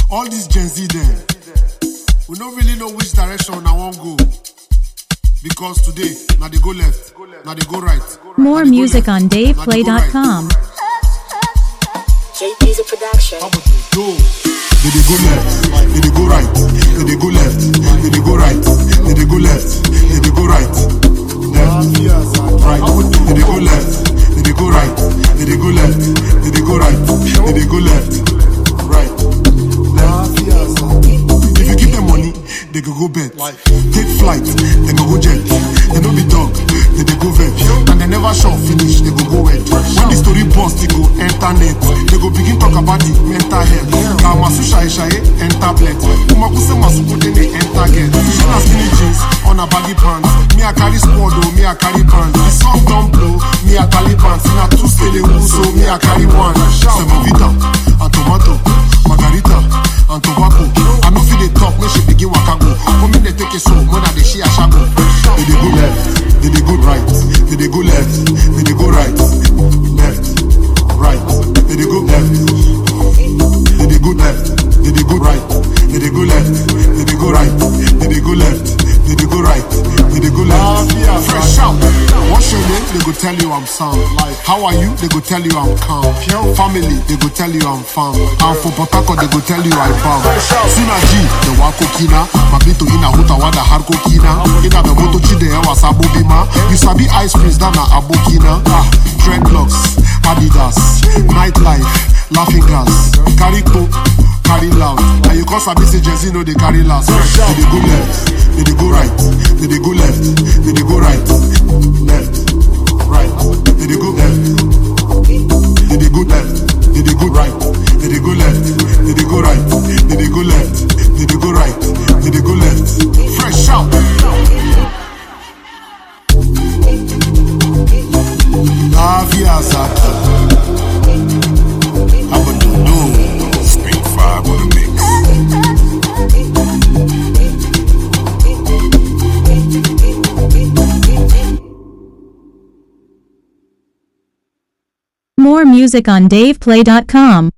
All these Gen Z them, we don't really know which direction I want go. Because today, now they go left, now they go right. More music on DavePlay.com. JP's a production. How about they go? They go left, they go right, they go left, they go right, they go left, they go right, left, right, they go left, they go right, they go left, they go right, they go left, right, left. If you give them money, they go bet. Take flight, they go jet. They don't be dog, they go vet. And they never shop finish, they go wet. When the story bust, they go enter net. They go begin talk about the mental health. Kamasu shai enter blend. Umakuse masuku then they enter get. She na skinny jeans on a baggy pants. Me a carry squad, me a carry pants. The song don't blow, me a carry pants. In a two scale so me a carry one. Semovita and tomato, margarita and tobacco. I no feel they talk, me she begin wakago. Come in they take it so, more than they she a shago. They go left, they go right, they go left, they go right, left, right, they go left, they go left, they go right, they go left, they go right, they go left, they go right, they go left. Fresh out. What's your name? They go tell you I'm sound. How are you? They go tell you I'm calm. Family, they go tell you I'm farm. And for Potako, they go tell you I'm farm. Sinaji, the wako kina. Mabito ina huta wada harko kina. Ina the moto chi de ewa sabo bima. You sabi ice prince dana abokina. Dreadlocks, Adidas, nightlife, laughing gas, carry coke, carry loud. And you call sabi say Gen Z no they carry last. They go left, they go right, they go left, they go right, left, right, they go left, they go left, they go right, they go left, they go right, they go left, they go right, they go left. Fresh out. La via zata. How about you know? Speak 5 on the mix. More music on DavePlay.com.